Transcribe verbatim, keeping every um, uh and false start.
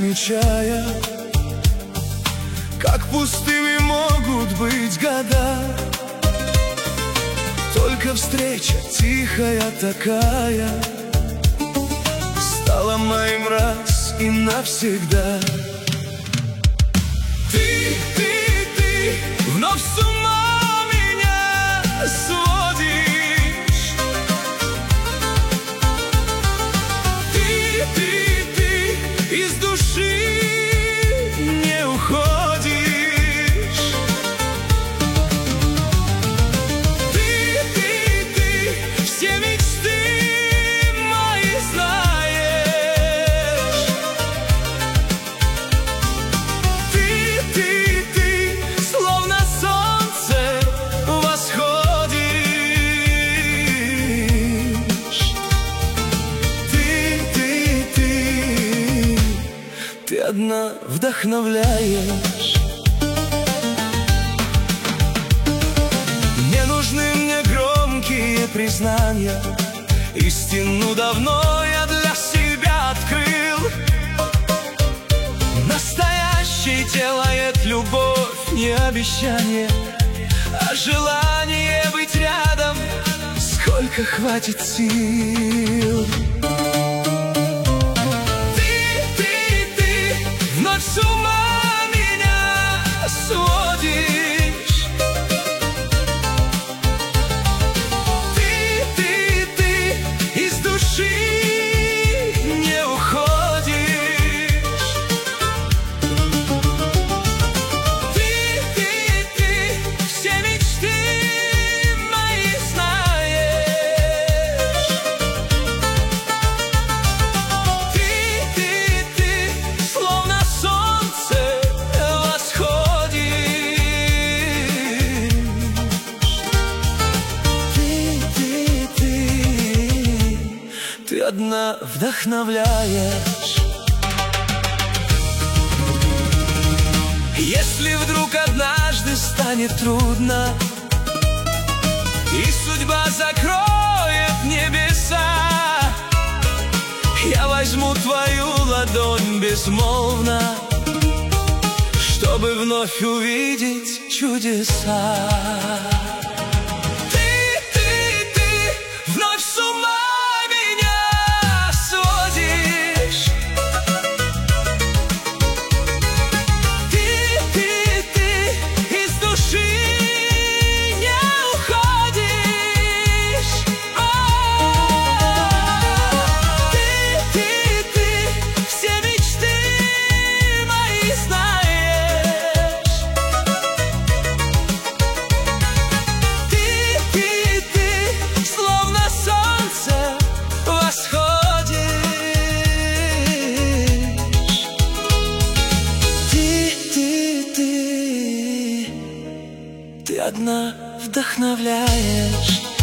замечая, как пустыми могут быть года. Только встреча тихая такая стала моим раз и навсегда. Ты, ты, ты вновь с ума меня сводишь. Ты, ты, ты из души не уходишь. Ты, ты, ты все мечты мои знаешь. Ты, ты, ты словно солнце восходишь. Ты, ты, ты, ты одна вдохновляешь. Не нужны мне громкие признания, истину давно я для себя открыл. Настоящей делает любовь не обещание, а желание быть рядом, сколько хватит сил. Ты, ты, ты вновь с ума меня сводишь. Ты, ты, ты из души не уходишь. Ты, ты, ты все мечты мои знаешь. Ты, ты, ты словно солнце восходишь. Ты, ты, ты, ты одна вдохновляешь. Если вдруг однажды станет трудно и судьба закроет небеса, я возьму твою ладонь безмолвно, чтобы вновь увидеть чудеса. Ты, ты, ты вновь с ума меня сводишь. Ты, ты, ты из души не уходишь. Ты, ты, ты все мечты мои знаешь. Ты, ты, ты словно солнце восходишь. Ты, ты, ты, ты одна вдохновляешь.